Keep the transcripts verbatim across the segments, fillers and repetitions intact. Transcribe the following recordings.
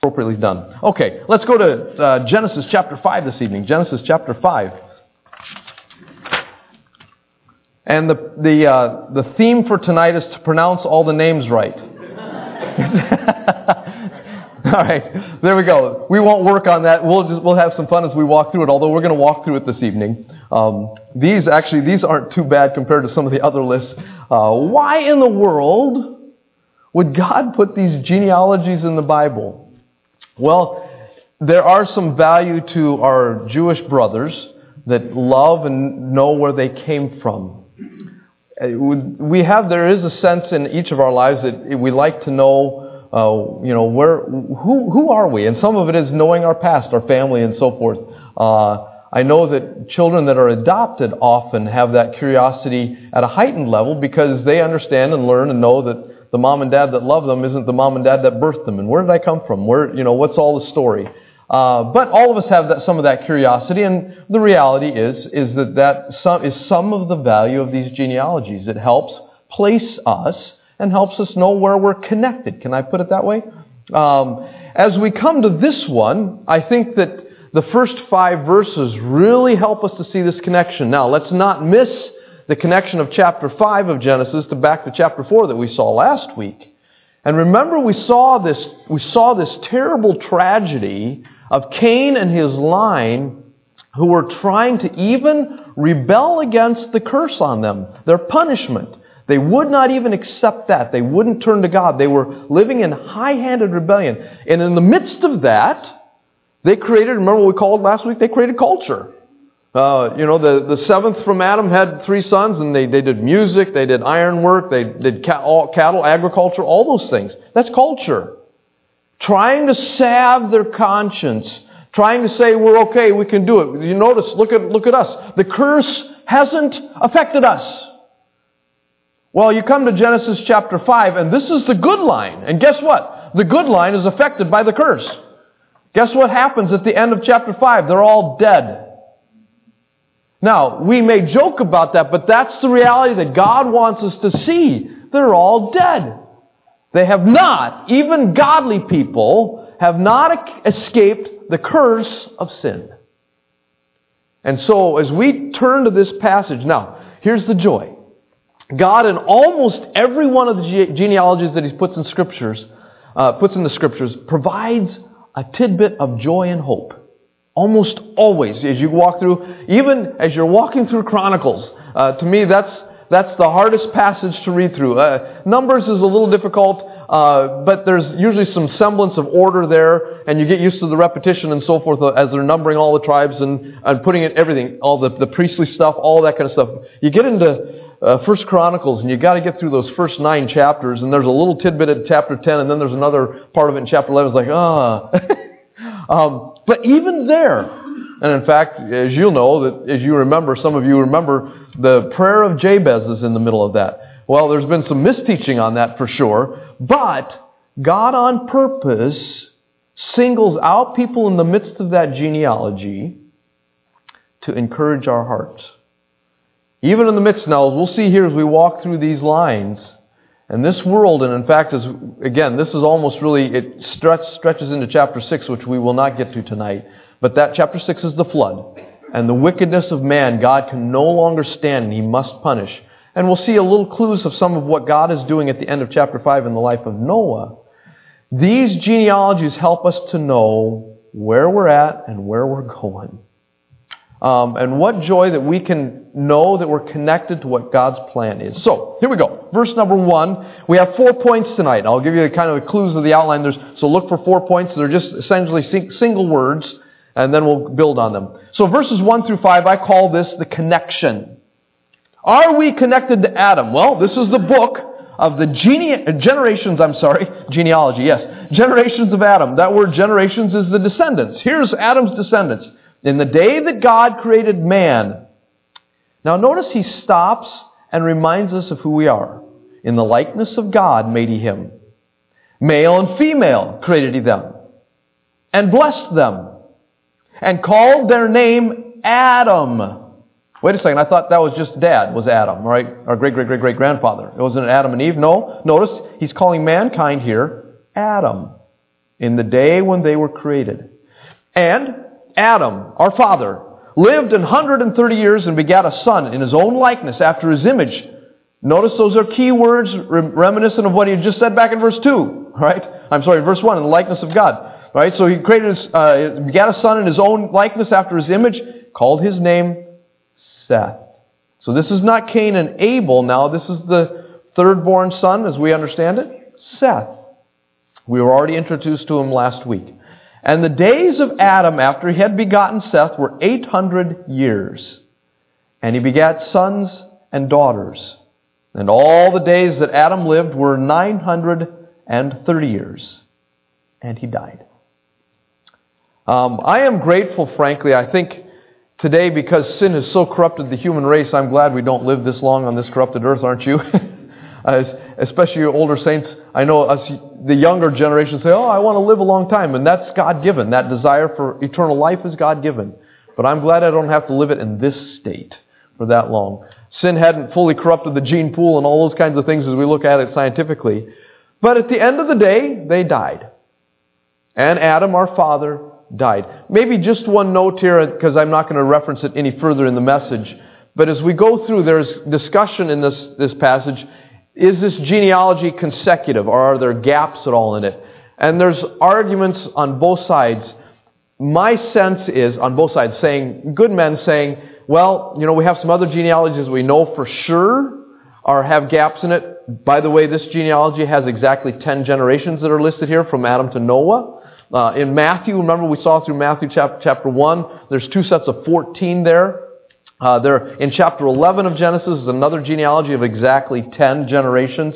appropriately done. Okay, let's go to uh, Genesis chapter five this evening. Genesis chapter five. And the the uh, the theme for tonight is to pronounce all the names right. All right, there we go. We won't work on that. We'll just we'll have some fun as we walk through it. Although we're going to walk through it this evening. Um, these actually these aren't too bad compared to some of the other lists. Uh, why in the world would God put these genealogies in the Bible? Well, there are some value to our Jewish brothers that love and know where they came from. We have, there is a sense in each of our lives that we like to know, uh, you know, where, who, who are we? And some of it is knowing our past, our family, and so forth. Uh, I know that children that are adopted often have that curiosity at a heightened level because they understand and learn and know that the mom and dad that love them isn't the mom and dad that birthed them. And where did I come from? Where, you know, what's all the story? Uh, but all of us have that, some of that curiosity, and the reality is is that that some, is some of the value of these genealogies. It helps place us and helps us know where we're connected. Can I put it that way? Um, as we come to this one, I think that the first five verses really help us to see this connection. Now, let's not miss the connection of chapter five of Genesis to back to chapter four that we saw last week. And remember, we saw this we saw this terrible tragedy of Cain and his line, who were trying to even rebel against the curse on them, their punishment. They would not even accept that. They wouldn't turn to God. They were living in high-handed rebellion. And in the midst of that, they created, remember what we called last week? They created culture. Uh, you know, the, the seventh from Adam had three sons, and they, they did music, they did ironwork, they did ca- all, cattle, agriculture, all those things. That's culture. Trying to salve their conscience, trying to say we're okay, we can do it. You notice, look at look at us. The curse hasn't affected us. Well, you come to Genesis chapter five, and this is the good line. And guess what? The good line is affected by the curse. Guess what happens at the end of chapter five? They're all dead. Now, we may joke about that, but that's the reality that God wants us to see. They're all dead. They have not, even godly people, have not escaped the curse of sin. And so, as we turn to this passage, now, here's the joy. God, in almost every one of the ge- genealogies that He puts in scriptures, uh, puts in the scriptures, provides a tidbit of joy and hope. Almost always, as you walk through, even as you're walking through Chronicles, uh, to me, that's That's the hardest passage to read through. Uh, Numbers is a little difficult, uh, but there's usually some semblance of order there, and you get used to the repetition and so forth as they're numbering all the tribes and, and putting in everything, all the, the priestly stuff, all that kind of stuff. You get into uh, First Chronicles, and you got to get through those first nine chapters, and there's a little tidbit at chapter ten, and then there's another part of it in chapter eleven. It's like, ah. um, but even there, and in fact, as you'll know, that as you remember, some of you remember, the prayer of Jabez is in the middle of that. Well, there's been some misteaching on that for sure, but God on purpose singles out people in the midst of that genealogy to encourage our hearts. Even in the midst now, as we'll see here as we walk through these lines, and this world, and in fact, as again, this is almost really, it stretch, stretches into chapter six, which we will not get to tonight, but that chapter six is the flood. And the wickedness of man, God can no longer stand, and He must punish. And we'll see a little clues of some of what God is doing at the end of chapter five in the life of Noah. These genealogies help us to know where we're at and where we're going. Um, and what joy that we can know that we're connected to what God's plan is. So, here we go. Verse number one. We have four points tonight. I'll give you kind of the clues of the outline. There's, so look for four points. They're just essentially single words, and then we'll build on them. So verses one through five, I call this the connection. Are we connected to Adam? Well, this is the book of the gene- generations, I'm sorry, genealogy, yes. Generations of Adam. That word generations is the descendants. Here's Adam's descendants. In the day that God created man. Now notice He stops and reminds us of who we are. In the likeness of God made He him. Male and female created He them. And blessed them. And called their name Adam. Wait a second, I thought that was just dad, was Adam, right? Our great-great-great-great-grandfather. It wasn't Adam and Eve. No, notice He's calling mankind here Adam. in the day when they were created. And Adam, our father, lived one hundred thirty years and begat a son in his own likeness after his image. Notice those are key words reminiscent of what he had just said back in verse two, right? I'm sorry, verse one, in the likeness of God. Right? So he created, his, uh, begat a son in his own likeness after his image, called his name Seth. So this is not Cain and Abel now. This is the third-born son, as we understand it, Seth. We were already introduced to him last week. And the days of Adam after he had begotten Seth were eight hundred years. And he begat sons and daughters. And all the days that Adam lived were nine hundred thirty years. And he died. Um, I am grateful, frankly, I think today, because sin has so corrupted the human race, I'm glad we don't live this long on this corrupted earth, aren't you? As, especially you older saints, I know us, the younger generation say, oh, I want to live a long time, and that's God-given. That desire for eternal life is God-given. But I'm glad I don't have to live it in this state for that long. Sin hadn't fully corrupted the gene pool and all those kinds of things as we look at it scientifically. But at the end of the day, they died. And Adam, our father, died. Maybe just one note here, because I'm not going to reference it any further in the message. But as we go through, there's discussion in this, this passage. Is this genealogy consecutive, or are there gaps at all in it? And there's arguments on both sides. My sense is, on both sides, saying, good men saying, well, you know, we have some other genealogies we know for sure or have gaps in it. By the way, this genealogy has exactly ten generations that are listed here from Adam to Noah. Uh, in Matthew, remember we saw through Matthew chapter, chapter one, there's two sets of fourteen there. Uh, there in chapter eleven of Genesis is another genealogy of exactly ten generations.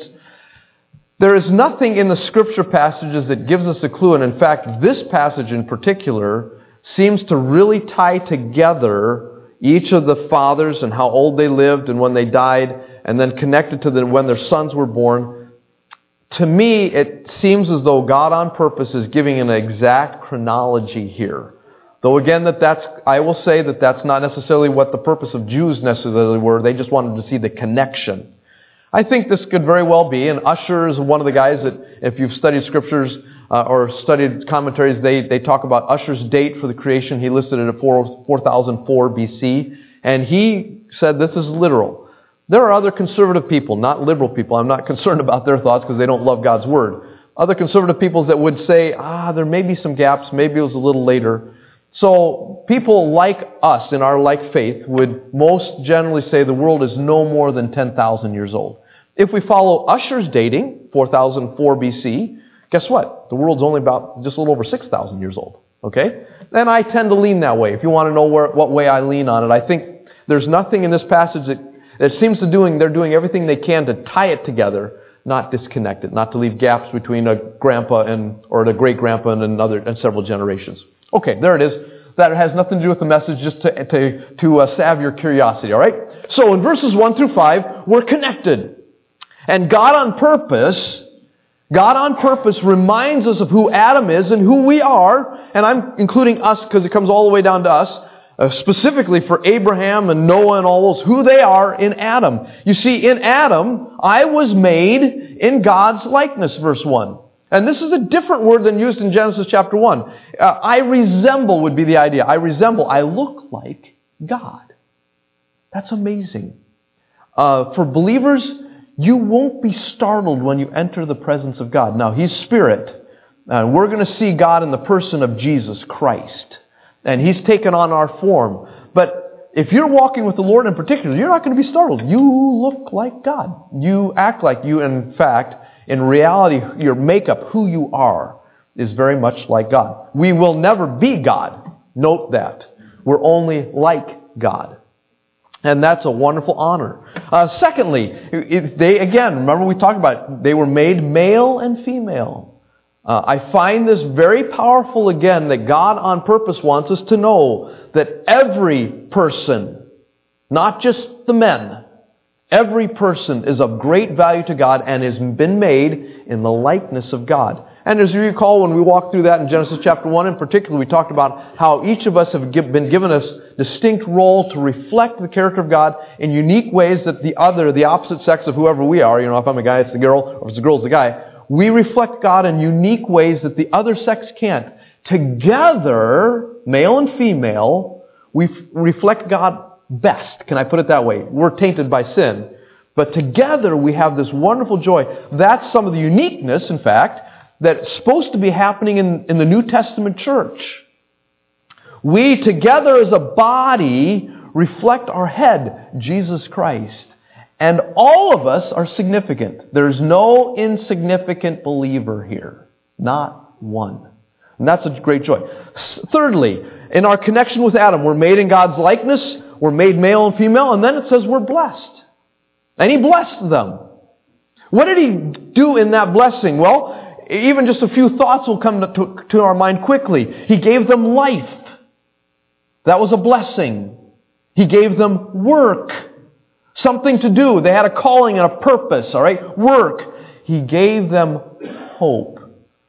There is nothing in the scripture passages that gives us a clue, and in fact, this passage in particular seems to really tie together each of the fathers and how old they lived and when they died, and then connected to the, when their sons were born. To me, it seems as though God on purpose is giving an exact chronology here. Though again, that that's, I will say that that's not necessarily what the purpose of Jews necessarily were. They just wanted to see the connection. I think this could very well be, and Ussher is one of the guys that, if you've studied scriptures uh, or studied commentaries, they, they talk about Ussher's date for the creation. He listed it at four thousand four B C, and he said this is literal. There are other conservative people, not liberal people. I'm not concerned about their thoughts because they don't love God's Word. Other conservative peoples that would say, ah, there may be some gaps, maybe it was a little later. So people like us in our like faith would most generally say the world is no more than ten thousand years old. If we follow Ussher's dating, four thousand four B C, guess what? The world's only about just a little over six thousand years old. Okay? And I tend to lean that way. If you want to know where, what way I lean on it, I think there's nothing in this passage that It seems to doing they're doing everything they can to tie it together, not disconnect it, not to leave gaps between a grandpa and or the great grandpa and another and several generations. Okay, there it is. That has nothing to do with the message, just to to to uh, salve your curiosity. All right. So in verses one through five, we're connected, and God on purpose, God on purpose reminds us of who Adam is and who we are, and I'm including us because it comes all the way down to us. Uh, specifically for Abraham and Noah and all those, who they are in Adam. You see, in Adam, I was made in God's likeness, verse one. And this is a different word than used in Genesis chapter one. Uh, I resemble would be the idea. I resemble, I look like God. That's amazing. Uh, for believers, you won't be startled when you enter the presence of God. Now, He's Spirit, and we're going to see God in the person of Jesus Christ. And He's taken on our form. But if you're walking with the Lord in particular, you're not going to be startled. You look like God. You act like you. In fact, in reality, your makeup, who you are, is very much like God. We will never be God. Note that. We're only like God. And that's a wonderful honor. Uh, secondly, if they again, remember we talked about it, they were made male and female. Uh, I find this very powerful again, that God on purpose wants us to know that every person, not just the men, every person is of great value to God and has been made in the likeness of God. And as you recall, when we walked through that in Genesis chapter one in particular, we talked about how each of us have been given a distinct role to reflect the character of God in unique ways that the other, the opposite sex of whoever we are, you know, if I'm a guy, it's the girl, or if it's a girl, it's the guy, we reflect God in unique ways that the other sex can't. Together, male and female, we f- reflect God best. Can I put it that way? We're tainted by sin. But together we have this wonderful joy. That's some of the uniqueness, in fact, that's supposed to be happening in, in the New Testament church. We together as a body reflect our head, Jesus Christ. And all of us are significant. There's no insignificant believer here. Not one. And that's a great joy. Thirdly, in our connection with Adam, we're made in God's likeness. We're made male and female. And then it says we're blessed. And He blessed them. What did He do in that blessing? Well, even just a few thoughts will come to, to our mind quickly. He gave them life. That was a blessing. He gave them work. Something to do. They had a calling and a purpose, all right? Work. He gave them hope.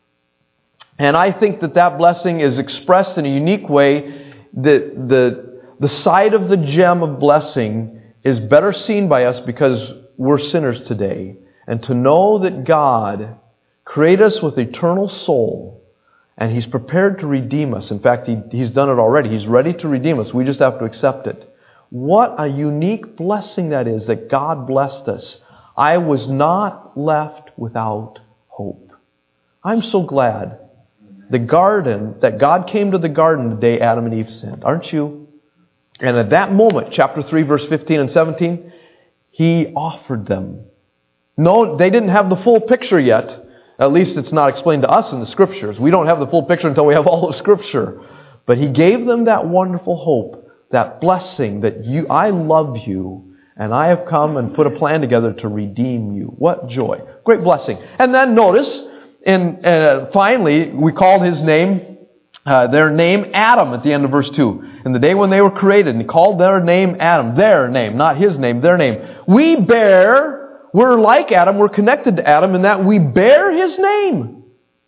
And I think that that blessing is expressed in a unique way. The, the, the side of the gem of blessing is better seen by us because we're sinners today. And to know that God created us with eternal soul, and He's prepared to redeem us. In fact, he, He's done it already. He's ready to redeem us. We just have to accept it. What a unique blessing that is, that God blessed us. I was not left without hope. I'm so glad the garden, that God came to the garden the day Adam and Eve sinned. Aren't you? And at that moment, chapter three, verse fifteen and seventeen, He offered them. No, they didn't have the full picture yet. At least it's not explained to us in the Scriptures. We don't have the full picture until we have all the Scripture. But He gave them that wonderful hope, that blessing that you, I love you, and I have come and put a plan together to redeem you. What joy. Great blessing. And then notice, in, uh, finally, we called His name, uh, their name Adam at the end of verse two. In the day when they were created, and He called their name Adam. Their name, not his name, their name. We bear, we're like Adam, we're connected to Adam in that we bear his name.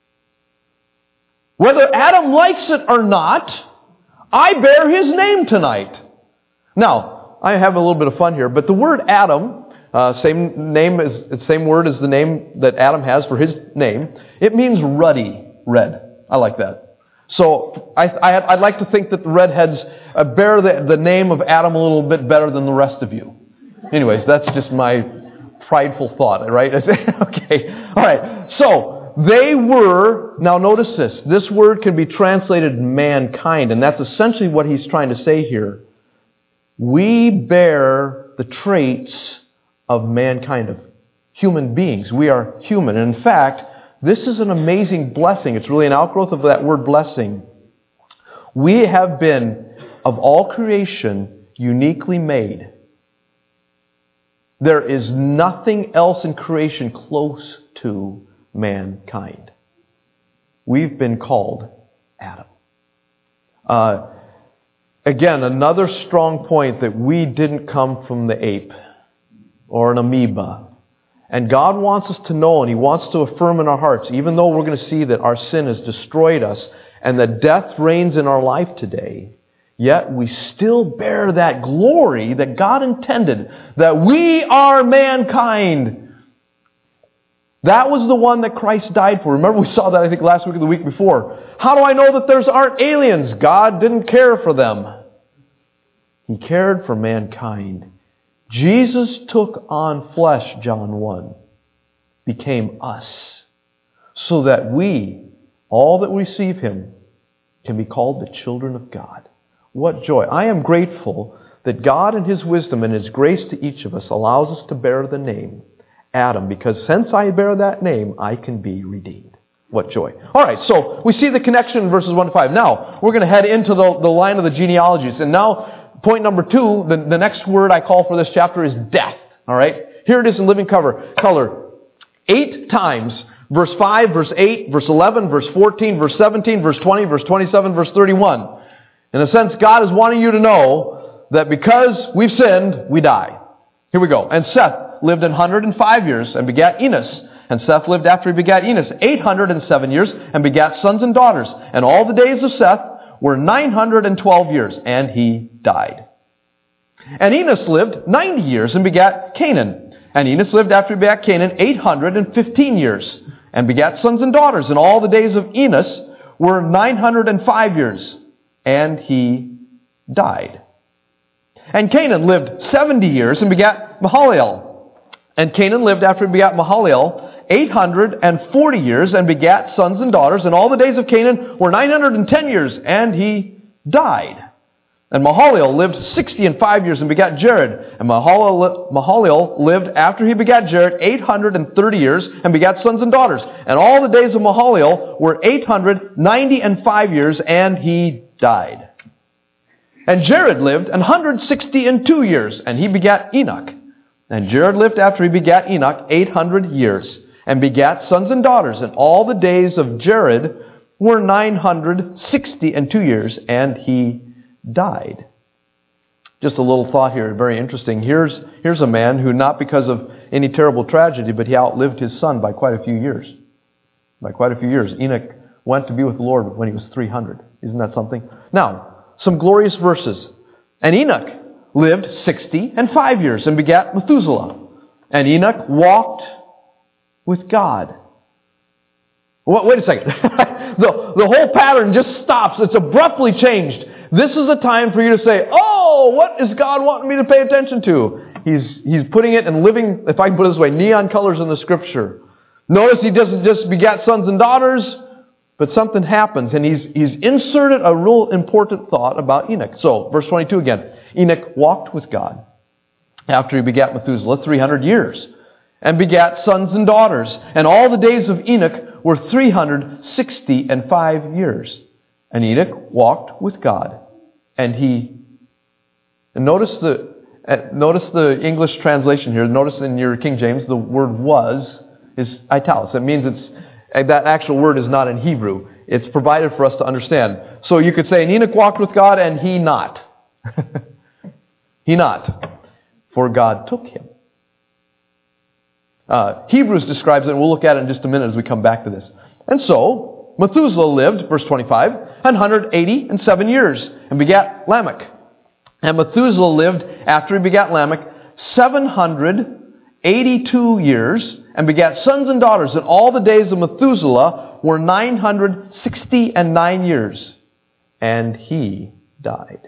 Whether Adam likes it or not, I bear his name tonight. Now, I have a little bit of fun here, but the word Adam, uh, same name as, same word as the name that Adam has for his name, it means ruddy red. I like that. So I, I, I'd like to think that the redheads uh, bear the, the name of Adam a little bit better than the rest of you. Anyways, that's just my prideful thought, right? Okay. All right. So they were, now notice this, this word can be translated mankind, and that's essentially what he's trying to say here. We bear the traits of mankind, of human beings. We are human. And in fact, this is an amazing blessing. It's really an outgrowth of that word blessing. We have been, of all creation, uniquely made. There is nothing else in creation close to mankind. We've been called Adam. Uh, again, another strong point that we didn't come from the ape or an amoeba. And God wants us to know, and He wants to affirm in our hearts, even though we're going to see that our sin has destroyed us and that death reigns in our life today, yet we still bear that glory that God intended, that we are mankind. That was the one that Christ died for. Remember, we saw that, I think, last week or the week before. How do I know that there aren't aliens? God didn't care for them. He cared for mankind. Jesus took on flesh, John one, became us, so that we, all that receive Him, can be called the children of God. What joy. I am grateful that God in His wisdom and His grace to each of us allows us to bear the name Adam, because since I bear that name, I can be redeemed. What joy. All right, so we see the connection in verses one to five. Now, we're going to head into the, the line of the genealogies. And now, point number two, the, the next word I call for this chapter is death. All right? Here it is in living cover, color. Eight times. Verse five, verse eight, verse eleven, verse fourteen, verse seventeen, verse twenty, verse twenty-seven, verse thirty-one. In a sense, God is wanting you to know that because we've sinned, we die. Here we go. And Seth lived one hundred five years and begat Enos. And Seth lived after he begat Enos eight hundred seven years and begat sons and daughters. And all the days of Seth were nine hundred twelve years, and he died. And Enos lived ninety years and begat Canaan. And Enos lived after he begat Canaan eight hundred fifteen years and begat sons and daughters. And all the days of Enos were nine hundred five years, and he died. And Canaan lived seventy years and begat Mahalalel. And Canaan lived after he begat Mahalalel eight hundred forty years and begat sons and daughters. And all the days of Canaan were nine hundred ten years, and he died. And Mahalalel lived sixty and five years and begat Jared. And Mahalalel, Mahalalel lived after he begat Jared eight hundred thirty years and begat sons and daughters. And all the days of Mahalalel were eight hundred ninety and five years, and he died. And Jared lived one hundred sixty and two years, and he begat Enoch. And Jared lived after he begat Enoch eight hundred years, and begat sons and daughters. And all the days of Jared were nine hundred sixty and two years, and he died. Just a little thought here, very interesting. Here's, here's a man who, not because of any terrible tragedy, but he outlived his son by quite a few years. By quite a few years. Enoch went to be with the Lord when he was three hundred. Isn't that something? Now, some glorious verses. And Enoch lived sixty and five years and begat Methuselah. And Enoch walked with God. Wait a second. the, the whole pattern just stops. It's abruptly changed. This is a time for you to say, oh, what is God wanting me to pay attention to? He's, he's putting it in living, if I can put it this way, neon colors in the Scripture. Notice he doesn't just begat sons and daughters, but something happens, and he's, he's inserted a real important thought about Enoch. So, verse twenty-two again. Enoch walked with God after he begat Methuselah three hundred years, and begat sons and daughters. And all the days of Enoch were three hundred sixty and five years. And Enoch walked with God, and he... And notice the uh, notice the English translation here. Notice in your King James, the word was is italics. That means it's that actual word is not in Hebrew. It's provided for us to understand. So you could say, and Enoch walked with God, and he not. he not. For God took him. Uh, Hebrews describes it, and we'll look at it in just a minute as we come back to this. And so, Methuselah lived, verse twenty-five, one hundred eighty and seven years, and begat Lamech. And Methuselah lived, after he begat Lamech, seven hundred eighty-two years, and begat sons and daughters. And all the days of Methuselah were nine hundred sixty and nine years, and he died.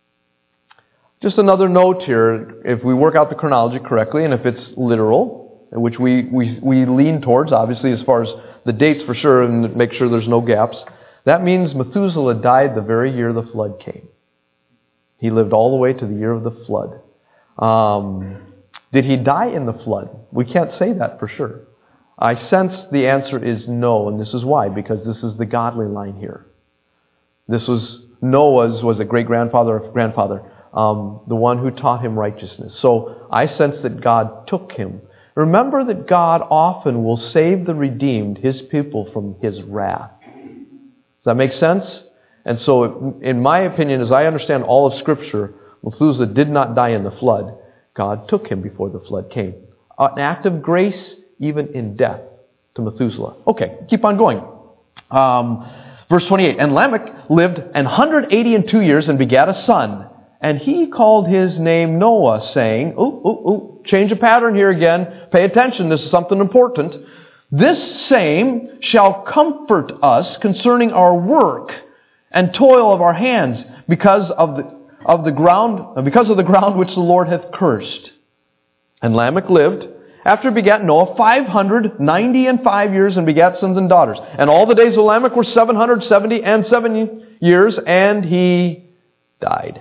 Just another note here, if we work out the chronology correctly, and if it's literal, which we, we, we lean towards, obviously, as far as the dates for sure, and make sure there's no gaps, that means Methuselah died the very year the flood came. He lived all the way to the year of the flood. Um, did he die in the flood? We can't say that for sure. I sense the answer is no, and this is why, because this is the godly line here. This was Noah's, was a great-grandfather or grandfather, um, the one who taught him righteousness. So I sense that God took him. Remember that God often will save the redeemed, His people, from His wrath. Does that make sense? And so, in my opinion, as I understand all of Scripture, Methuselah did not die in the flood. God took him before the flood came. An act of grace, even in death, to Methuselah. Okay, keep on going. Um, verse twenty-eight, and Lamech lived one hundred eighty and two years and begat a son. And he called his name Noah, saying, ooh, ooh, ooh, change of pattern here again. Pay attention, this is something important. This same shall comfort us concerning our work and toil of our hands, because of the of the ground, because of the ground which the Lord hath cursed. And Lamech lived, after he begat Noah, five hundred ninety and five years, and begat sons and daughters. And all the days of Lamech were seven hundred seventy and seven years, and he died.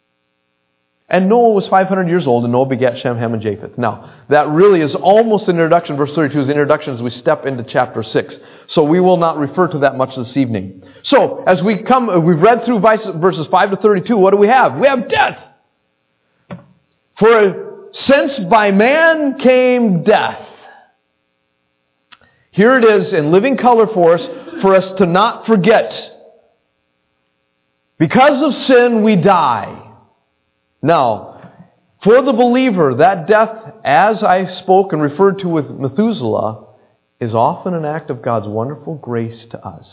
And Noah was five hundred years old, and Noah begat Shem, Ham, and Japheth. Now, that really is almost an introduction. Verse thirty-two is the introduction as we step into chapter six. So we will not refer to that much this evening. So, as we come, we've read through verses five to thirty-two, what do we have? We have death. For since by man came death. Here it is in living color for us, for us to not forget. Because of sin, we die. Now, for the believer, that death, as I spoke and referred to with Methuselah, is often an act of God's wonderful grace to us.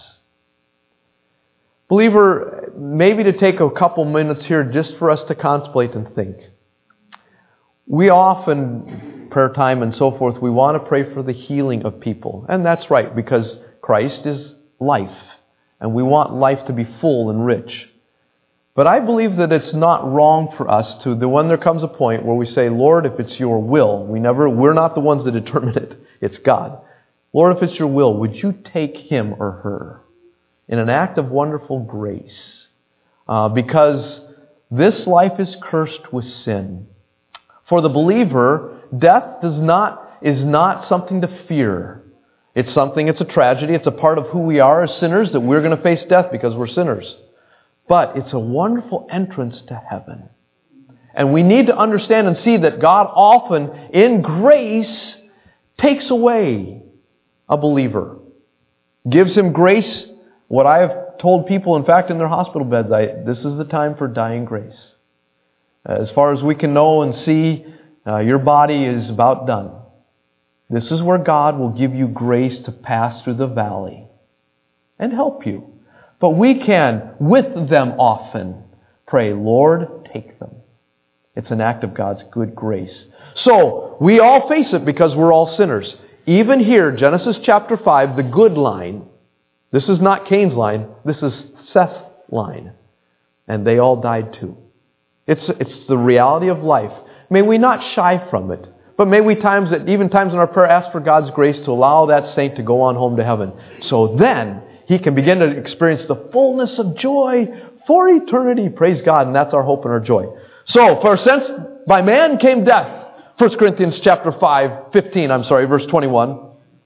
Believer, maybe to take a couple minutes here just for us to contemplate and think. We often prayer time and so forth, we want to pray for the healing of people. And that's right, because Christ is life. And we want life to be full and rich. But I believe that it's not wrong for us to, the when there comes a point where we say, Lord, if it's your will, we never, we're not the ones that determine it, it's God. Lord, if it's your will, would you take him or her in an act of wonderful grace? Uh, because this life is cursed with sin. For the believer, death does not is not something to fear. It's something, it's a tragedy, it's a part of who we are as sinners, that we're going to face death because we're sinners. But it's a wonderful entrance to heaven. And we need to understand and see that God often, in grace, takes away a believer. Gives him grace. What I have told people, in fact, in their hospital beds, I, this is the time for dying grace. As far as we can know and see, uh, your body is about done. This is where God will give you grace to pass through the valley and help you. But we can, with them often, pray, Lord, take them. It's an act of God's good grace. So, we all face it because we're all sinners. Even here, Genesis chapter five, the good line, this is not Cain's line, this is Seth's line. And they all died too. It's, it's the reality of life. May we not shy from it. But may we times, even times in our prayer, ask for God's grace to allow that saint to go on home to heaven. So then, he can begin to experience the fullness of joy for eternity. Praise God. And that's our hope and our joy. So, for since by man came death, First Corinthians chapter five, fifteen, I'm sorry, verse twenty-one.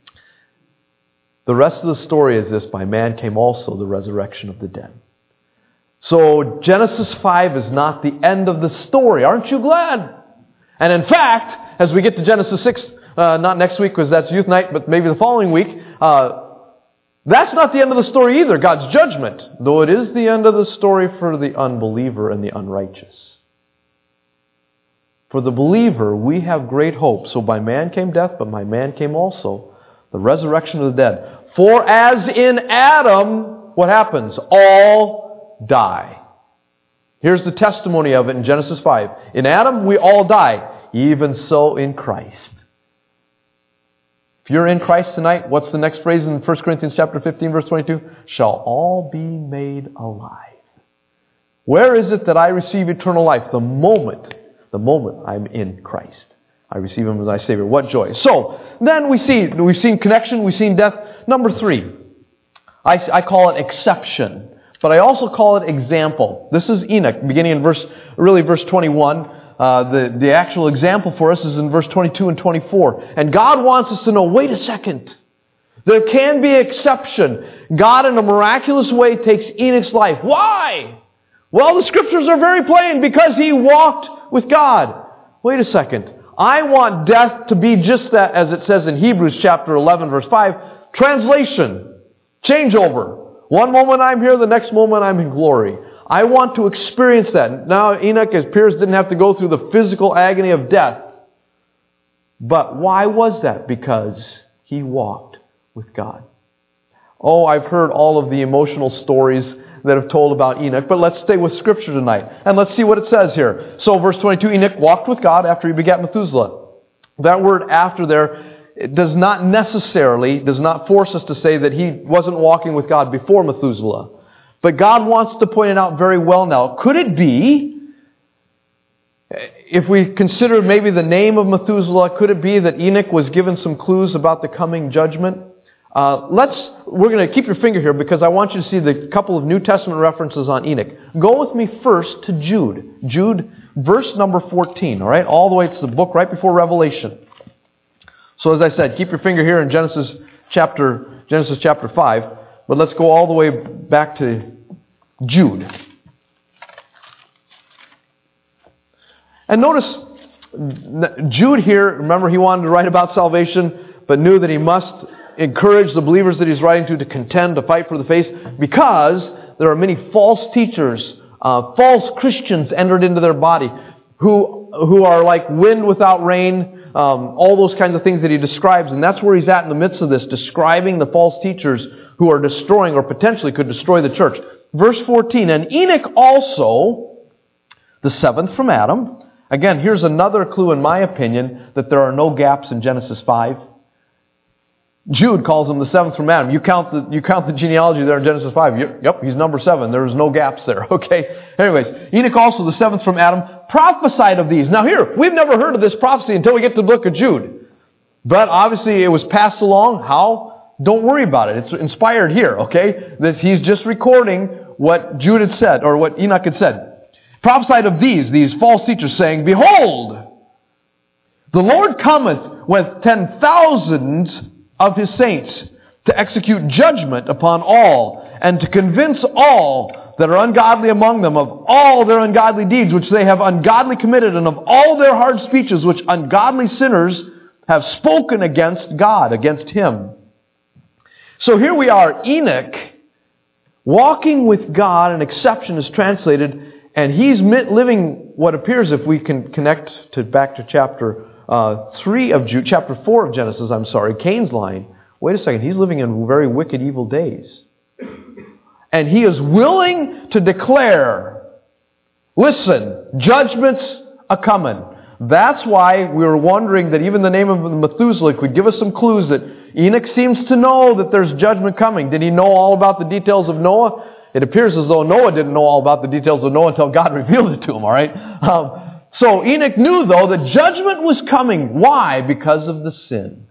The rest of the story is this: by man came also the resurrection of the dead. So, Genesis five is not the end of the story. Aren't you glad? And in fact, as we get to Genesis six, uh, not next week because that's youth night, but maybe the following week, uh, that's not the end of the story either, God's judgment, though it is the end of the story for the unbeliever and the unrighteous. For the believer, we have great hope. So by man came death, but by man came also the resurrection of the dead. For as in Adam, what happens? All die. Here's the testimony of it in Genesis five. In Adam, we all die. Even so in Christ. If you're in Christ tonight, what's the next phrase in First Corinthians chapter fifteen, verse twenty-two? Shall all be made alive. Where is it that I receive eternal life? The moment, the moment I'm in Christ. I receive Him as my Savior. What joy. So, then we see, we've seen connection, we've seen death. Number three, I, I call it exception. But I also call it example. This is Enoch, beginning in verse, really verse twenty-one. Uh, the, the actual example for us is in verse twenty-two and twenty-four. And God wants us to know, wait a second. There can be exception. God in a miraculous way takes Enoch's life. Why? Well, the scriptures are very plain. Because he walked with God. Wait a second. I want death to be just that, as it says in Hebrews chapter eleven, verse five. Translation. Changeover. One moment I'm here, the next moment I'm in glory. I want to experience that. Now, Enoch, it appears, didn't have to go through the physical agony of death. But why was that? Because he walked with God. Oh, I've heard all of the emotional stories that have told about Enoch, but let's stay with Scripture tonight. And let's see what it says here. So, verse twenty-two, Enoch walked with God after he begat Methuselah. That word after there, it does not necessarily, does not force us to say that he wasn't walking with God before Methuselah. But God wants to point it out very well now. Could it be, if we consider maybe the name of Methuselah, could it be that Enoch was given some clues about the coming judgment? Uh, let's, we're going to keep your finger here because I want you to see the couple of New Testament references on Enoch. Go with me first to Jude. Jude, verse number fourteen, all right? All the way to the book right before Revelation. So as I said, keep your finger here in Genesis chapter, Genesis chapter five. But let's go all the way back to Jude. And notice, Jude here, remember he wanted to write about salvation, but knew that he must encourage the believers that he's writing to to contend, to fight for the faith, because there are many false teachers, uh, false Christians entered into their body, who, who are like wind without rain, um, all those kinds of things that he describes. And that's where he's at in the midst of this, describing the false teachers who are destroying or potentially could destroy the church. Verse fourteen, and Enoch also, the seventh from Adam, Again, here's another clue, in my opinion, that there are no gaps in Genesis five. Jude calls him the seventh from Adam. You count the, you count the genealogy there in Genesis five. Yep, he's number seven. There's no gaps there, okay? Anyways, Enoch also the seventh from Adam prophesied of these. Now here, we've never heard of this prophecy until we get to the book of Jude. But obviously it was passed along. How? Don't worry about it. It's inspired here, okay? That he's just recording what Jude had said, or what Enoch had said. Prophesied of these, these false teachers, saying, Behold, the Lord cometh with ten thousands of His saints to execute judgment upon all, and to convince all that are ungodly among them of all their ungodly deeds which they have ungodly committed, and of all their hard speeches which ungodly sinners have spoken against God, against Him. So here we are, Enoch, walking with God, an exception is translated, and he's living what appears, if we can connect to back to chapter uh, three of Jude, chapter four of Genesis, I'm sorry, Cain's line. Wait a second, he's living in very wicked, evil days. And he is willing to declare, listen, judgment's a-coming. That's why we were wondering that even the name of Methuselah could give us some clues that Enoch seems to know that there's judgment coming. Did he know all about the details of Noah? It appears as though Noah didn't know all about the details of Noah until God revealed it to him, all right? Um, so Enoch knew, though, that judgment was coming. Why? Because of the sin.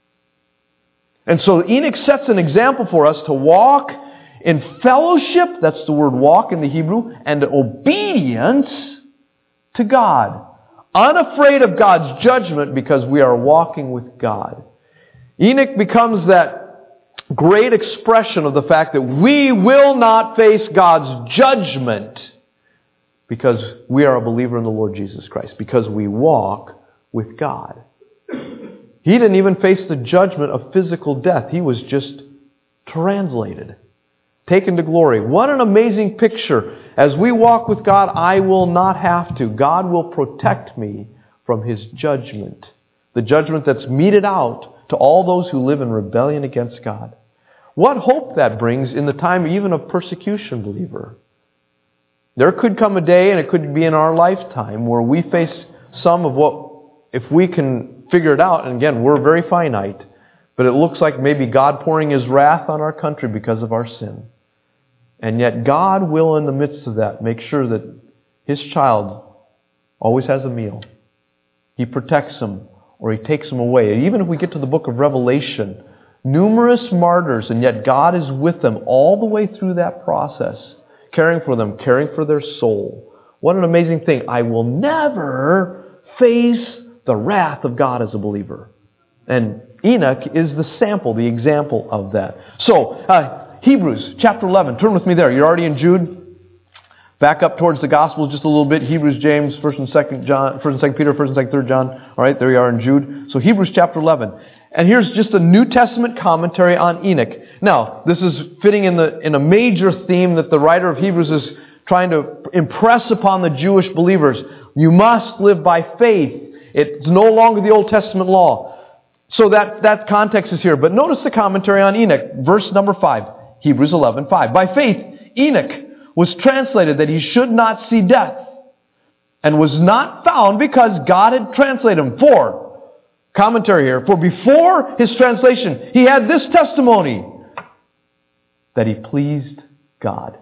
And so Enoch sets an example for us to walk in fellowship, that's the word walk in the Hebrew, and obedience to God. Unafraid of God's judgment because we are walking with God. Enoch becomes that great expression of the fact that we will not face God's judgment because we are a believer in the Lord Jesus Christ, because we walk with God. He didn't even face the judgment of physical death. He was just translated, taken to glory. What an amazing picture. As we walk with God, I will not have to. God will protect me from His judgment. The judgment that's meted out to all those who live in rebellion against God. What hope that brings in the time even of persecution, believer. There could come a day, and it could be in our lifetime, where we face some of what, if we can figure it out, and again, we're very finite, but it looks like maybe God pouring His wrath on our country because of our sin. And yet God will, in the midst of that, make sure that His child always has a meal. He protects them, or He takes them away. And even if we get to the book of Revelation, numerous martyrs, and yet God is with them all the way through that process, caring for them, caring for their soul. What an amazing thing. I will never face the wrath of God as a believer. And Enoch is the sample, the example of that. So, uh, Hebrews chapter eleven. Turn with me there. You're already in Jude. Back up towards the Gospel just a little bit. Hebrews, James, First and Second John, First and Second Peter, First and Second Third John. All right, there you are in Jude. So Hebrews chapter eleven. And here's just a New Testament commentary on Enoch. Now, this is fitting in the in a major theme that the writer of Hebrews is trying to impress upon the Jewish believers. You must live by faith. It's no longer the Old Testament law. So that, that context is here. But notice the commentary on Enoch, verse number five. Hebrews eleven five. By faith, Enoch was translated that he should not see death, and was not found because God had translated him. For, commentary here, for before his translation, he had this testimony, that he pleased God.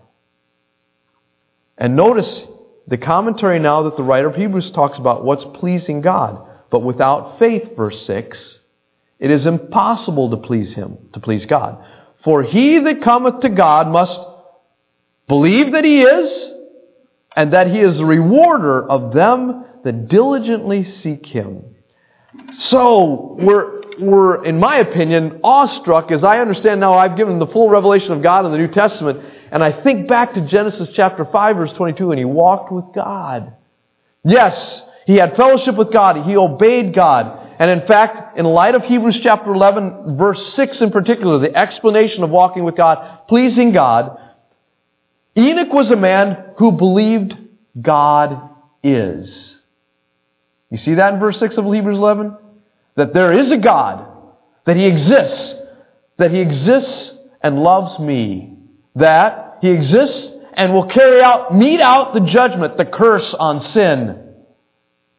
And notice the commentary now that the writer of Hebrews talks about what's pleasing God. But without faith, verse six, it is impossible to please Him, to please God. For he that cometh to God must believe that He is, and that He is the rewarder of them that diligently seek Him. So, we're, we're, in my opinion, awestruck as I understand now I've given the full revelation of God in the New Testament, and I think back to Genesis chapter five, verse twenty-two, and he walked with God. Yes, he had fellowship with God. He obeyed God. And in fact, in light of Hebrews chapter eleven, verse six in particular, the explanation of walking with God, pleasing God, Enoch was a man who believed God is. You see that in verse six of Hebrews eleven? That there is a God, that He exists, that He exists and loves me, that He exists and will carry out, mete out the judgment, the curse on sin.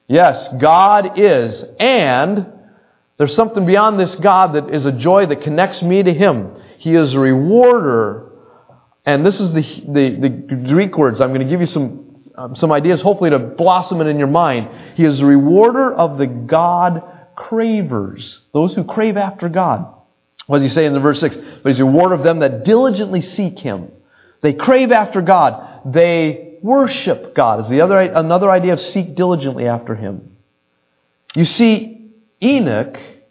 Yes, God is. And there's something beyond this God that is a joy that connects me to Him. He is a rewarder. And this is the, the, the Greek words. I'm going to give you some, um, some ideas, hopefully to blossom it in your mind. He is a rewarder of the God cravers. Those who crave after God. What does he say in the verse six? But He's a rewarder of them that diligently seek Him. They crave after God. They worship God. Is the other another idea of seek diligently after Him. You see, Enoch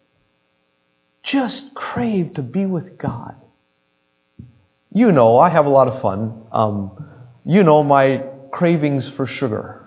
just craved to be with God. You know, I have a lot of fun. Um, you know my cravings for sugar.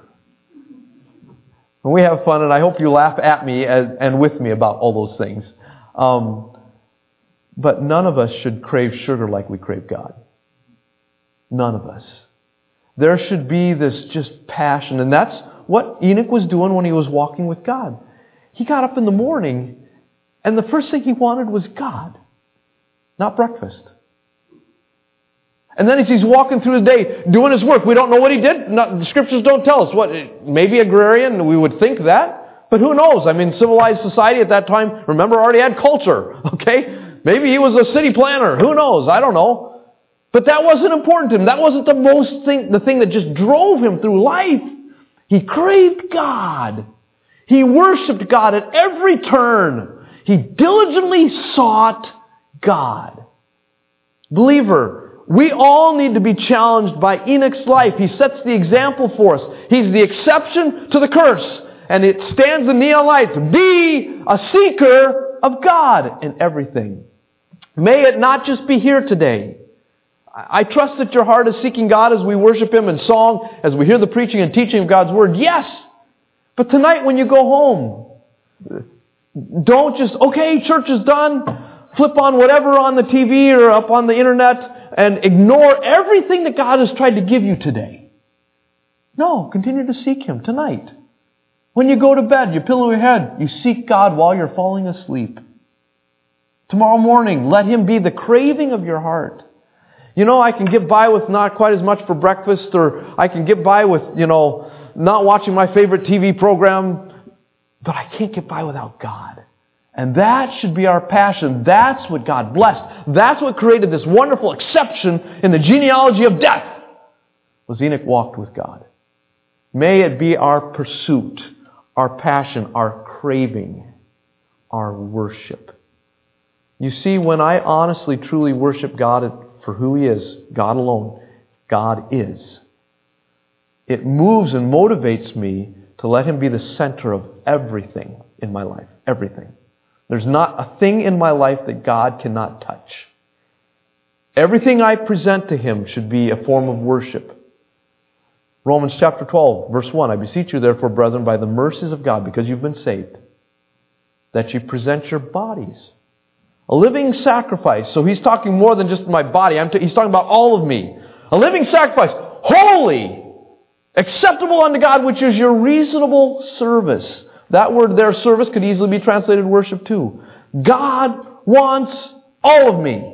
And we have fun, and I hope you laugh at me as, and with me about all those things. Um, but none of us should crave sugar like we crave God. None of us. There should be this just passion, and that's what Enoch was doing when he was walking with God. He got up in the morning, and the first thing he wanted was God, not breakfast. And then as he's walking through the day, doing his work, we don't know what he did. Not, the Scriptures don't tell us. What, maybe agrarian, we would think that. But who knows? I mean, civilized society at that time, remember, already had culture. Okay? Maybe he was a city planner. Who knows? I don't know. But that wasn't important to him. That wasn't the most thing, the thing that just drove him through life. He craved God. He worshiped God at every turn. He diligently sought God. Believer, we all need to be challenged by Enoch's life. He sets the example for us. He's the exception to the curse. And it stands in neon lights. Be a seeker of God in everything. May it not just be here today. I trust that your heart is seeking God as we worship Him in song, as we hear the preaching and teaching of God's Word. Yes! But tonight when you go home, don't just, okay, church is done, flip on whatever on the T V or up on the internet, and ignore everything that God has tried to give you today. No, continue to seek Him tonight. When you go to bed, you pillow your head, you seek God while you're falling asleep. Tomorrow morning, let Him be the craving of your heart. You know, I can get by with not quite as much for breakfast, or I can get by with, you know, not watching my favorite T V program, but I can't get by without God. And that should be our passion. That's what God blessed. That's what created this wonderful exception in the genealogy of death, was Enoch walked with God. May it be our pursuit, our passion, our craving, our worship. You see, when I honestly, truly worship God for who He is, God alone, God is, it moves and motivates me to let Him be the center of everything in my life. Everything. There's not a thing in my life that God cannot touch. Everything I present to Him should be a form of worship. Romans chapter twelve, verse one, I beseech you therefore, brethren, by the mercies of God, because you've been saved, that you present your bodies a living sacrifice. So he's talking more than just my body. I'm t- he's talking about all of me. A living sacrifice, holy, acceptable unto God, which is your reasonable service. That word there, service, could easily be translated worship too. God wants all of me.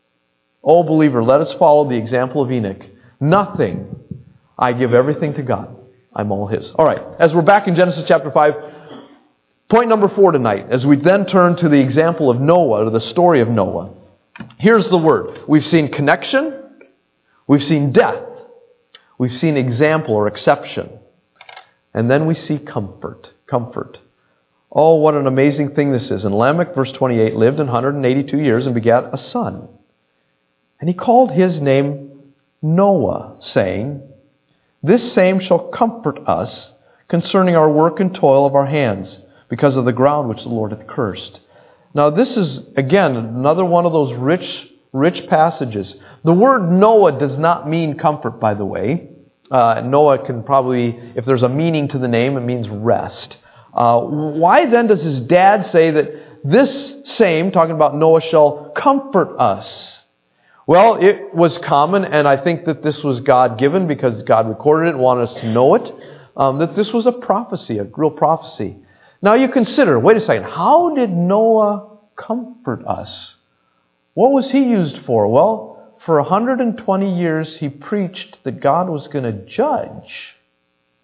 Oh, believer, let us follow the example of Enoch. Nothing. I give everything to God. I'm all His. All right, as we're back in Genesis chapter five, point number four tonight, as we then turn to the example of Noah, or the story of Noah. Here's the word. We've seen connection. We've seen death. We've seen example or exception. And then we see comfort. Comfort. Oh, what an amazing thing this is. And Lamech, verse twenty-eight, lived one hundred eighty-two years and begat a son. And he called his name Noah, saying, this same shall comfort us concerning our work and toil of our hands, because of the ground which the Lord hath cursed. Now this is, again, another one of those rich, rich passages. The word Noah does not mean comfort, by the way. Uh, Noah can probably, if there's a meaning to the name, it means rest. Uh, why then does his dad say that this same, talking about Noah, shall comfort us? Well, it was common, and I think that this was God-given because God recorded it and wanted us to know it, um, that this was a prophecy, a real prophecy. Now you consider, wait a second, how did Noah comfort us? What was he used for? Well, for one hundred twenty years he preached that God was going to judge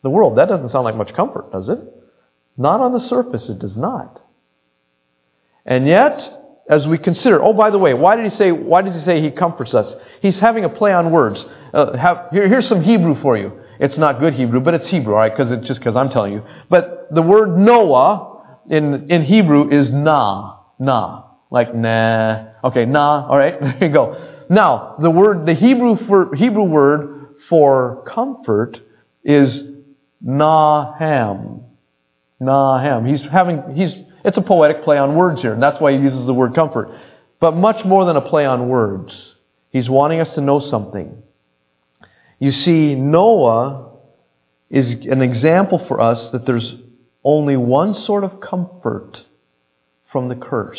the world. That doesn't sound like much comfort, does it? Not on the surface, it does not. And yet, as we consider, oh, by the way, why did he say, why did he say he comforts us? He's having a play on words. Uh, have, here, here's some Hebrew for you. It's not good Hebrew, but it's Hebrew, all right, because it's just because I'm telling you. But the word Noah in, in Hebrew is na, na, like nah. Okay, nah, all right, there you go. Now, the word, the Hebrew for, Hebrew word for comfort is naham. Naham. He's having, he's, it's a poetic play on words here, and that's why he uses the word comfort. But much more than a play on words. He's wanting us to know something. You see, Noah is an example for us that there's only one sort of comfort from the curse.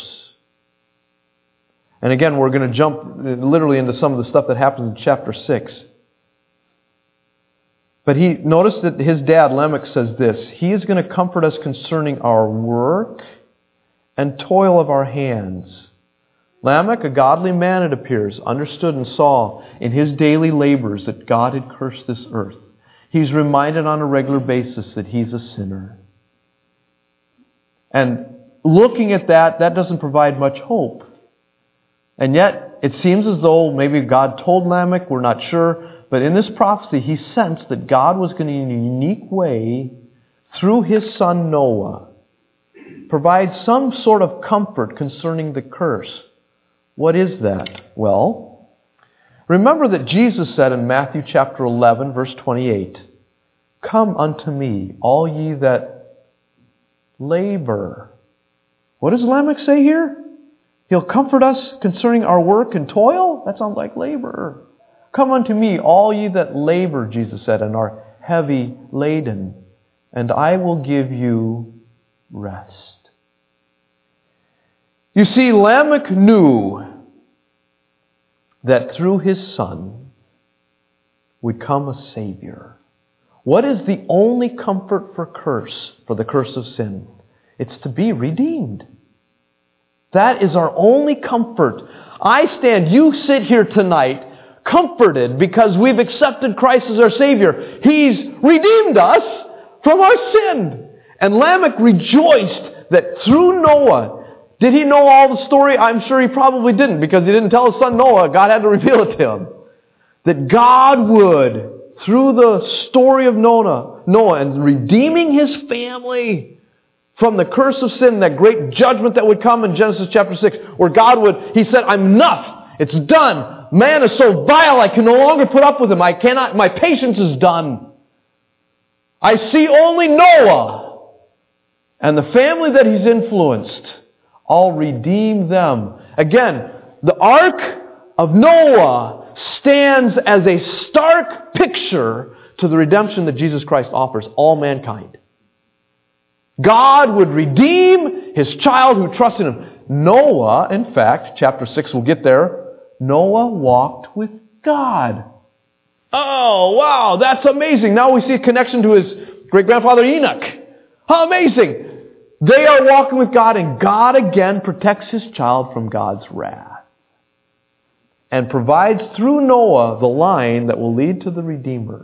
And again, we're going to jump literally into some of the stuff that happens in chapter six. But he notice that his dad, Lamech, says this: he is going to comfort us concerning our work and toil of our hands. Lamech, a godly man, it appears, understood and saw in his daily labors that God had cursed this earth. He's reminded on a regular basis that he's a sinner. And looking at that, that doesn't provide much hope. And yet, it seems as though maybe God told Lamech, we're not sure, but in this prophecy, he sensed that God was going to, in a unique way, through his son Noah, provide some sort of comfort concerning the curse. What is that? Well, remember that Jesus said in Matthew chapter eleven, verse twenty-eight, "Come unto me, all ye that labor." What does Lamech say here? He'll comfort us concerning our work and toil? That sounds like labor. "Come unto me, all ye that labor," Jesus said, "and are heavy laden, and I will give you rest." You see, Lamech knew that through his son would come a Savior. What is the only comfort for curse, for the curse of sin? It's to be redeemed. That is our only comfort. I stand, you sit here tonight comforted because we've accepted Christ as our Savior. He's redeemed us from our sin. And Lamech rejoiced that through Noah, did he know all the story? I'm sure he probably didn't, because he didn't tell his son Noah. God had to reveal it to him. That God would, through the story of Noah, Noah and redeeming his family from the curse of sin, that great judgment that would come in Genesis chapter six, where God would, he said, "I'm enough. It's done. Man is so vile, I can no longer put up with him. I cannot, my patience is done. I see only Noah and the family that he's influenced. I'll redeem them." Again, the ark of Noah stands as a stark picture to the redemption that Jesus Christ offers all mankind. God would redeem his child who trusts in him. Noah, in fact, chapter six, we'll get there, Noah walked with God. Oh, wow, that's amazing. Now we see a connection to his great-grandfather Enoch. How amazing. They are walking with God, and God again protects his child from God's wrath and provides through Noah the line that will lead to the Redeemer.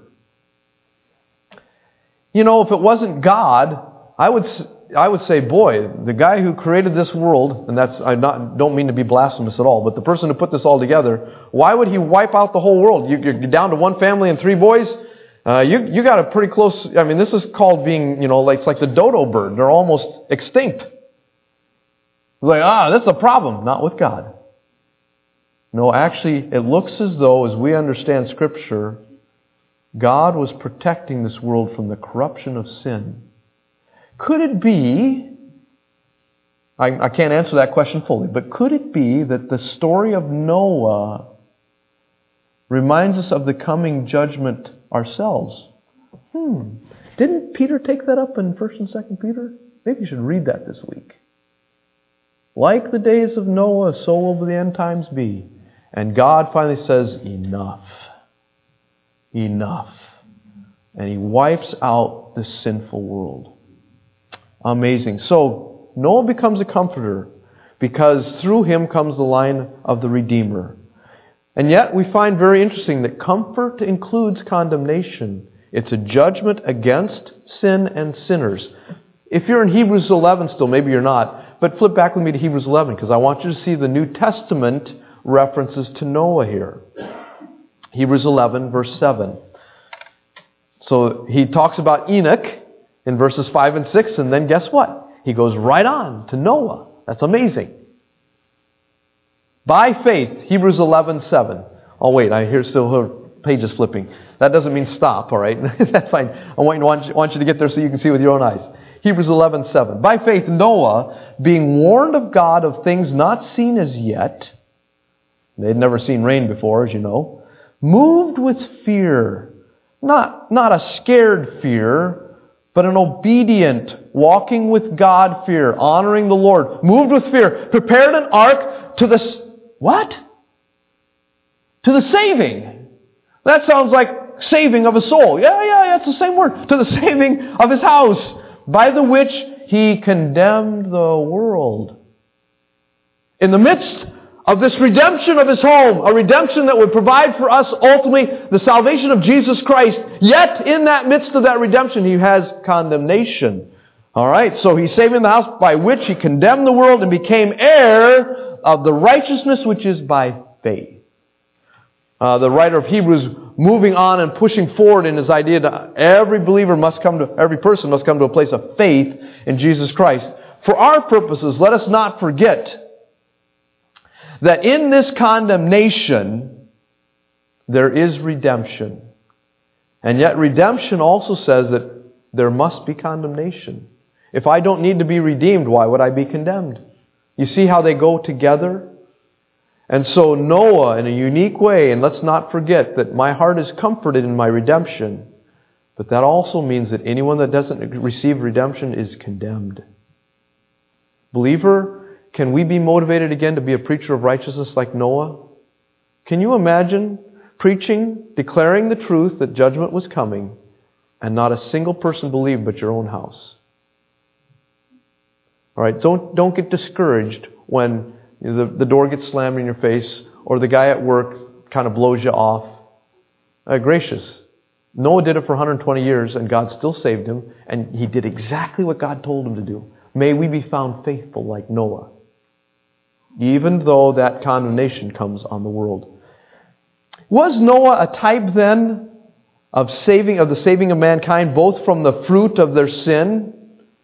You know, if it wasn't God, I would I would say, boy, the guy who created this world, and that's I not don't mean to be blasphemous at all, but the person who put this all together, why would he wipe out the whole world? You, you're down to one family and three boys. Uh, you you got a pretty close. I mean, this is called being, you know, like it's like the dodo bird. They're almost extinct. Like, ah, that's a problem. Not with God. No, actually, it looks as though, as we understand Scripture, God was protecting this world from the corruption of sin. Could it be, I, I can't answer that question fully, but could it be that the story of Noah reminds us of the coming judgment ourselves? Hmm. Didn't Peter take that up in First and Second Peter? Maybe you should read that this week. Like the days of Noah, so will the end times be. And God finally says, enough. Enough. And he wipes out this sinful world. Amazing. So, Noah becomes a comforter because through him comes the line of the Redeemer. And yet we find very interesting that comfort includes condemnation. It's a judgment against sin and sinners. If you're in Hebrews eleven still, maybe you're not, but flip back with me to Hebrews eleven because I want you to see the New Testament references to Noah here. Hebrews eleven, verse seven. So he talks about Enoch in verses five and six, and then guess what? He goes right on to Noah. That's amazing. By faith, Hebrews eleven, seven. Oh wait, I hear still her pages flipping. That doesn't mean stop, all right? That's fine. I want you, want you to get there so you can see with your own eyes. Hebrews eleven, seven. By faith, Noah, being warned of God of things not seen as yet, they'd never seen rain before, as you know, moved with fear. Not, not a scared fear, but an obedient, walking with God fear, honoring the Lord. Moved with fear. Prepared an ark to the... What? To the saving. That sounds like saving of a soul. Yeah, yeah, yeah, it's the same word. To the saving of his house, by the which he condemned the world. In the midst of this redemption of his home, a redemption that would provide for us ultimately the salvation of Jesus Christ, yet in that midst of that redemption he has condemnation. All right, so he's saving the house by which he condemned the world and became heir of the righteousness which is by faith. Uh, the writer of Hebrews moving on and pushing forward in his idea that every believer must come to, every person must come to a place of faith in Jesus Christ. For our purposes, let us not forget that in this condemnation, there is redemption. And yet redemption also says that there must be condemnation. If I don't need to be redeemed, why would I be condemned? You see how they go together? And so Noah, in a unique way, and let's not forget that my heart is comforted in my redemption, but that also means that anyone that doesn't receive redemption is condemned. Believer, can we be motivated again to be a preacher of righteousness like Noah? Can you imagine preaching, declaring the truth that judgment was coming, and not a single person believed but your own house? All right, don't, don't get discouraged when The, the door gets slammed in your face, or the guy at work kind of blows you off. Uh, gracious. Noah did it for one hundred twenty years, and God still saved him, and he did exactly what God told him to do. May we be found faithful like Noah, even though that condemnation comes on the world. Was Noah a type then of saving of the saving of mankind, both from the fruit of their sin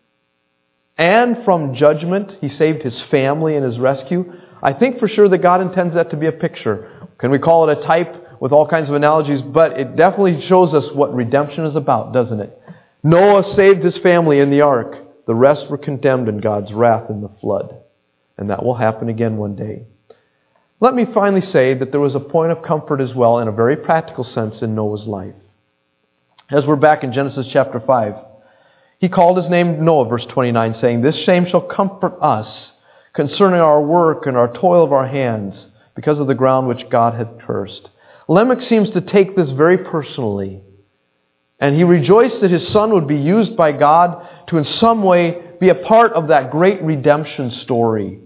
and from judgment? He saved his family in his rescue. I think for sure that God intends that to be a picture. Can we call it a type with all kinds of analogies? But it definitely shows us what redemption is about, doesn't it? Noah saved his family in the ark. The rest were condemned in God's wrath in the flood. And that will happen again one day. Let me finally say that there was a point of comfort as well in a very practical sense in Noah's life. As we're back in Genesis chapter five, he called his name Noah, verse twenty-nine, saying, "This same shall comfort us concerning our work and our toil of our hands, because of the ground which God hath cursed." Lamech seems to take this very personally. And he rejoiced that his son would be used by God to in some way be a part of that great redemption story.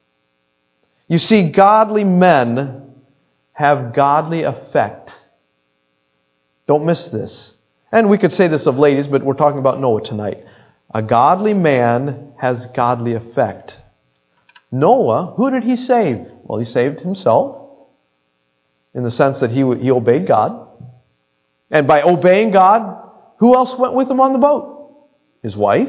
You see, godly men have godly effect. Don't miss this. And we could say this of ladies, but we're talking about Noah tonight. A godly man has godly effect. Noah, who did he save? Well, he saved himself in the sense that he, he obeyed God. And by obeying God, who else went with him on the boat? His wife.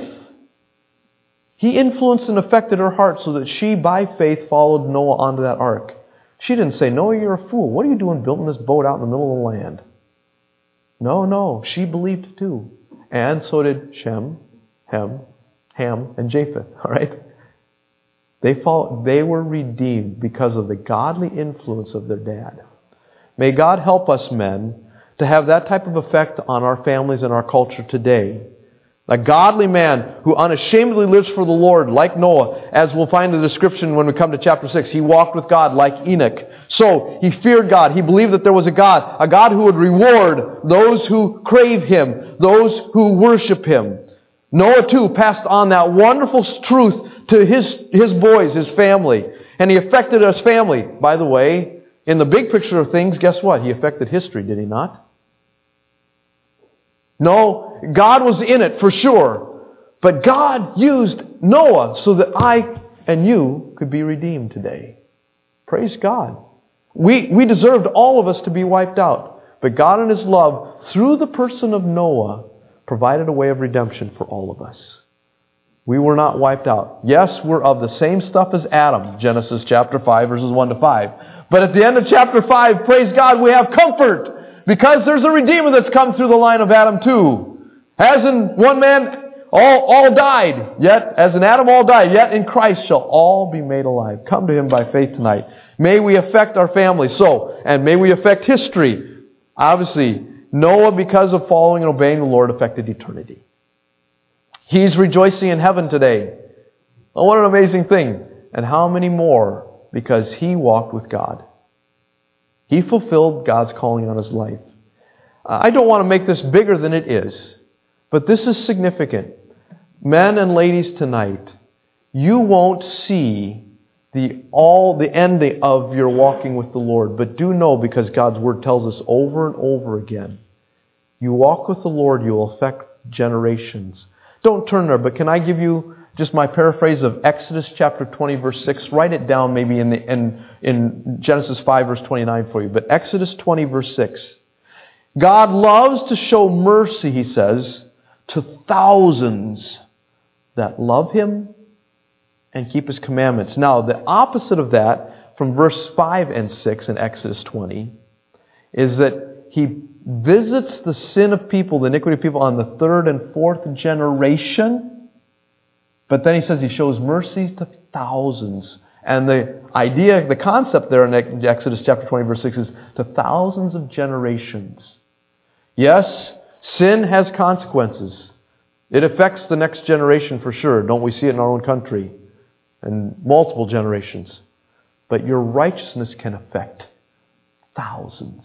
He influenced and affected her heart so that she, by faith, followed Noah onto that ark. She didn't say, "Noah, you're a fool. What are you doing building this boat out in the middle of the land?" No, no. She believed too. And so did Shem, Ham, Ham, and Japheth. All right? They, followed, they were redeemed because of the godly influence of their dad. May God help us, men, to have that type of effect on our families and our culture today. A godly man who unashamedly lives for the Lord, like Noah, as we'll find the description when we come to chapter six. He walked with God like Enoch. So, he feared God. He believed that there was a God, a God who would reward those who crave Him, those who worship Him. Noah, too, passed on that wonderful truth to his, his boys, his family. And he affected his family. By the way, in the big picture of things, guess what? He affected history, did he not? No, God was in it for sure. But God used Noah so that I and you could be redeemed today. Praise God. We, we deserved all of us to be wiped out. But God in His love, through the person of Noah, provided a way of redemption for all of us. We were not wiped out. Yes, we're of the same stuff as Adam, Genesis chapter five, verses one to five. But at the end of chapter five, praise God, we have comfort because there's a Redeemer that's come through the line of Adam too. As in one man, all, all died, yet, as in Adam all died, yet in Christ shall all be made alive. Come to Him by faith tonight. May we affect our family so, and may we affect history. Obviously, Noah, because of following and obeying the Lord, affected eternity. He's rejoicing in heaven today. Oh, what an amazing thing. And how many more because he walked with God. He fulfilled God's calling on his life. I don't want to make this bigger than it is, but this is significant. Men and ladies tonight, you won't see the all the end of your walking with the Lord, but do know, because God's Word tells us over and over again, you walk with the Lord, you will affect generations. Don't turn there, but can I give you just my paraphrase of Exodus chapter twenty, verse six? Write it down maybe in, the, in, in Genesis five, verse twenty-nine for you. But Exodus twenty, verse six. God loves to show mercy, he says, to thousands that love Him and keep His commandments. Now, the opposite of that, from verse five and six in Exodus twenty, is that He visits the sin of people, the iniquity of people, on the third and fourth generation. But then He says He shows mercy to thousands. And the idea, the concept there in Exodus chapter twenty, verse six is to thousands of generations. Yes, sin has consequences. It affects the next generation for sure. Don't we see it in our own country? And multiple generations. But your righteousness can affect thousands.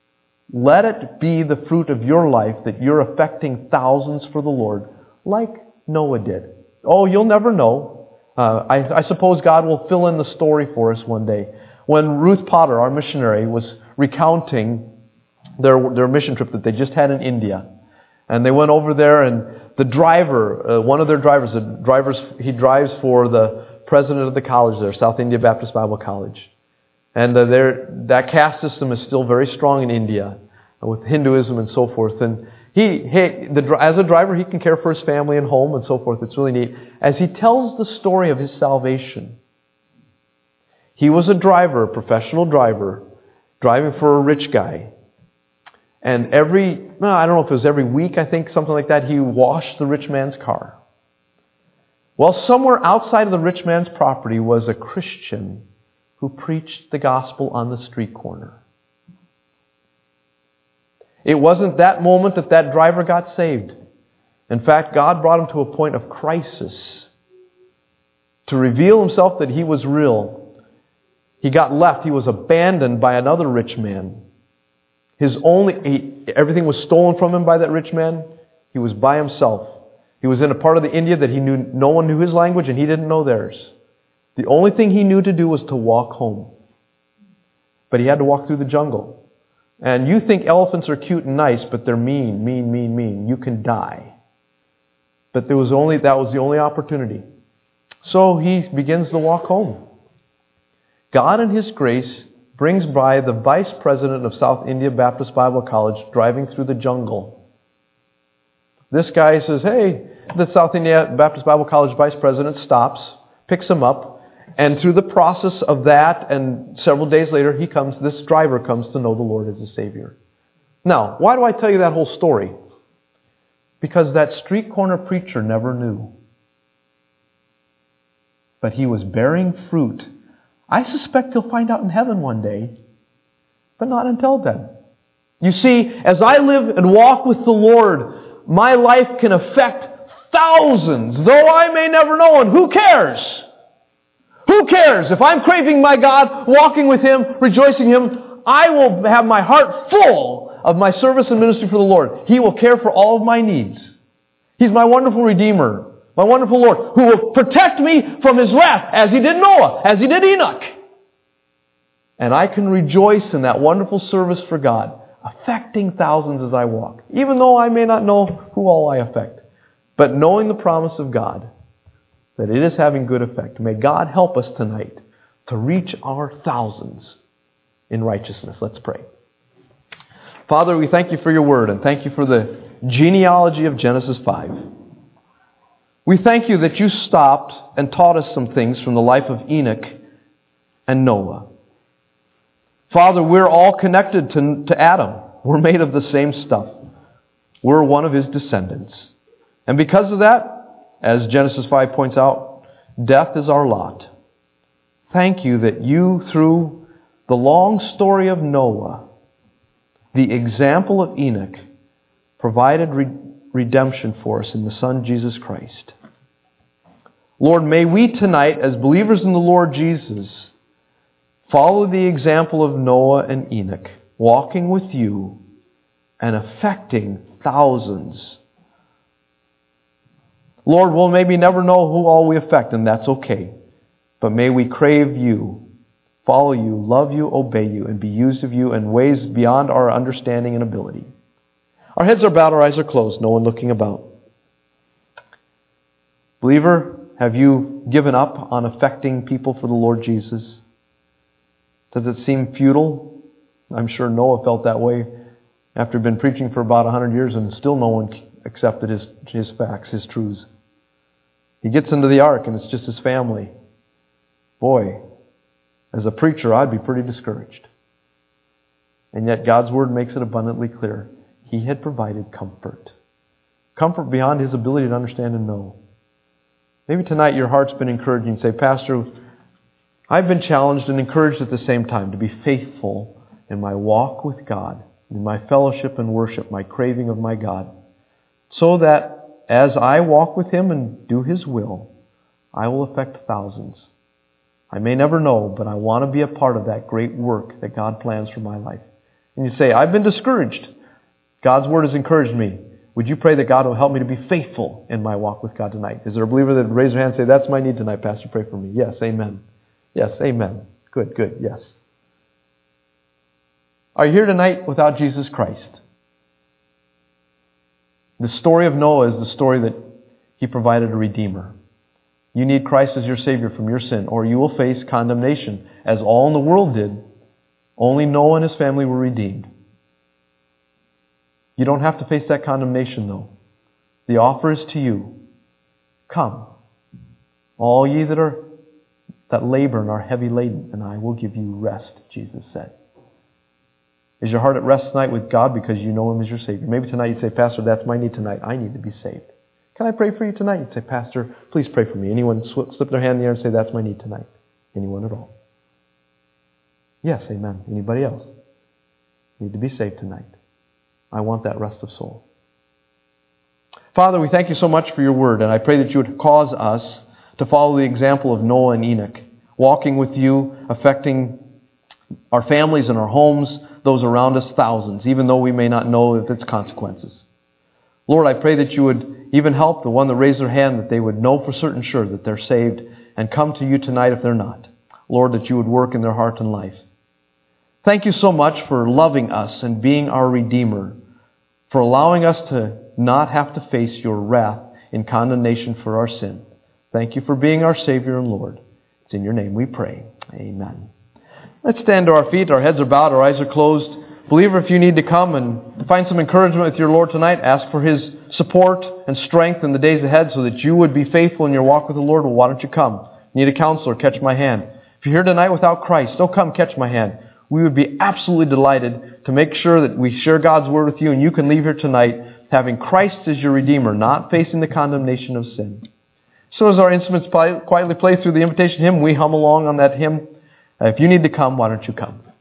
Let it be the fruit of your life that you're affecting thousands for the Lord, like Noah did. Oh, you'll never know. Uh, I, I suppose God will fill in the story for us one day. When Ruth Potter, our missionary, was recounting their, their mission trip that they just had in India, and they went over there, and the driver, uh, one of their drivers, the drivers, he drives for the president of the college there, South India Baptist Bible College. And uh, there, that caste system is still very strong in India, uh, with Hinduism and so forth. And he, he the, as a driver, he can care for his family and home and so forth. It's really neat. As he tells the story of his salvation, he was a driver, a professional driver, driving for a rich guy. And every, well, I don't know if it was every week, I think, something like that, he washed the rich man's car. Well, somewhere outside of the rich man's property was a Christian who preached the gospel on the street corner. It wasn't that moment that that driver got saved. In fact, God brought him to a point of crisis to reveal Himself that He was real. He got left. He was abandoned by another rich man. His only he, everything was stolen from him by that rich man. He was by himself. He was in a part of the India that he knew no one knew his language and he didn't know theirs. The only thing he knew to do was to walk home. But he had to walk through the jungle. And you think elephants are cute and nice, but they're mean, mean, mean, mean. You can die. But there was only that was the only opportunity. So he begins to walk home. God in His grace brings by the vice president of South India Baptist Bible College driving through the jungle. This guy says, hey, the South India Baptist Bible College vice president stops, picks him up, and through the process of that, and several days later, he comes. This driver comes to know the Lord as a Savior. Now, why do I tell you that whole story? Because that street corner preacher never knew. But he was bearing fruit. I suspect he'll find out in heaven one day, but not until then. You see, as I live and walk with the Lord, my life can affect thousands, though I may never know, and who cares? Who cares? If I'm craving my God, walking with Him, rejoicing Him, I will have my heart full of my service and ministry for the Lord. He will care for all of my needs. He's my wonderful Redeemer, my wonderful Lord, who will protect me from His wrath, as He did Noah, as He did Enoch. And I can rejoice in that wonderful service for God. affecting thousands as I walk, even though I may not know who all I affect. But knowing the promise of God, that it is having good effect. May God help us tonight to reach our thousands in righteousness. Let's pray. Father, we thank you for your word and thank you for the genealogy of Genesis five. We thank you that you stopped and taught us some things from the life of Enoch and Noah. Father, we're all connected to, to Adam. We're made of the same stuff. We're one of his descendants. And because of that, as Genesis five points out, death is our lot. Thank you that you, through the long story of Noah, the example of Enoch, provided re- redemption for us in the Son, Jesus Christ. Lord, may we tonight, as believers in the Lord Jesus, follow the example of Noah and Enoch, walking with you and affecting thousands. Lord, we'll maybe never know who all we affect, and that's okay. But may we crave you, follow you, love you, obey you, and be used of you in ways beyond our understanding and ability. Our heads are bowed, our eyes are closed, no one looking about. Believer, have you given up on affecting people for the Lord Jesus? Does it seem futile? I'm sure Noah felt that way after he'd been preaching for about one hundred years and still no one accepted his, his facts, his truths. He gets into the ark and it's just his family. Boy, as a preacher, I'd be pretty discouraged. And yet God's Word makes it abundantly clear. He had provided comfort. Comfort beyond his ability to understand and know. Maybe tonight your heart's been encouraged and you say, Pastor, I've been challenged and encouraged at the same time to be faithful in my walk with God, in my fellowship and worship, my craving of my God, so that as I walk with Him and do His will, I will affect thousands. I may never know, but I want to be a part of that great work that God plans for my life. And you say, I've been discouraged. God's Word has encouraged me. Would you pray that God will help me to be faithful in my walk with God tonight? Is there a believer that would raise their hand and say, that's my need tonight, Pastor, pray for me? Yes, amen. Yes, amen. Good, good, yes. Are you here tonight without Jesus Christ? The story of Noah is the story that he provided a Redeemer. You need Christ as your Savior from your sin, or you will face condemnation, as all in the world did. Only Noah and his family were redeemed. You don't have to face that condemnation, though. The offer is to you. Come, all ye that are that labor and are heavy laden, and I will give you rest, Jesus said. Is your heart at rest tonight with God because you know Him as your Savior? Maybe tonight you'd say, Pastor, that's my need tonight. I need to be saved. Can I pray for you tonight? You'd say, Pastor, please pray for me. Anyone slip their hand in the air and say, that's my need tonight? Anyone at all? Yes, amen. Anybody else? Need to be saved tonight. I want that rest of soul. Father, we thank you so much for your word, and I pray that you would cause us to follow the example of Noah and Enoch, walking with you, affecting our families and our homes, those around us, thousands, even though we may not know of its consequences. Lord, I pray that you would even help the one that raised their hand, that they would know for certain sure that they're saved and come to you tonight if they're not. Lord, that you would work in their heart and life. Thank you so much for loving us and being our Redeemer, for allowing us to not have to face your wrath in condemnation for our sin. Thank you for being our Savior and Lord. It's in your name we pray. Amen. Let's stand to our feet. Our heads are bowed. Our eyes are closed. Believer, if you need to come and find some encouragement with your Lord tonight, ask for His support and strength in the days ahead so that you would be faithful in your walk with the Lord. Well, why don't you come? Need a counselor? Catch my hand. If you're here tonight without Christ, don't come catch my hand. We would be absolutely delighted to make sure that we share God's Word with you and you can leave here tonight having Christ as your Redeemer, not facing the condemnation of sin. So as our instruments quietly play through the invitation hymn, we hum along on that hymn. Uh, if you need to come, why don't you come?